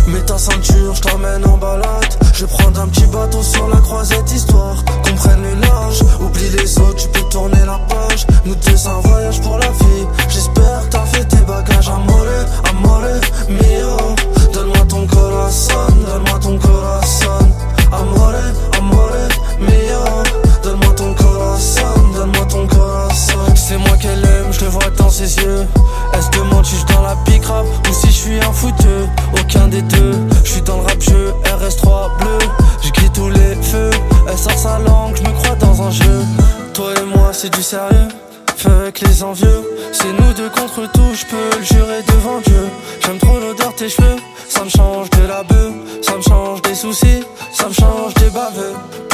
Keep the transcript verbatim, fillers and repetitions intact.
Mets ta ceinture, je t'emmène en balade. Je vais prendre un petit bateau sur la croisette, histoire qu'on prenne le large. Oublie les autres, tu peux tourner la page. Nous deux c'est un voyage pour la vie. J'espère que t'as fait tes bagages. Amore, amore mio. Donne-moi ton corazon, donne-moi ton corazon. Amore, amore mio. Donne-moi ton corazon, donne-moi ton corazon. C'est moi qu'elle aime, je le vois dans ses yeux. Elle se demande si je dans la pick rap ou si je suis un fouteux. Aucun des deux, je suis dans le rap jeu. R S trois bleu, je grille tous les feux. Elle sort sa langue, je me crois dans un jeu. Toi et moi c'est du sérieux, feu avec les envieux. C'est nous deux contre tout, je peux le jurer devant Dieu. J'aime trop l'odeur de tes cheveux, ça me change de la beuh. Ça me change des soucis, ça me change des baveux.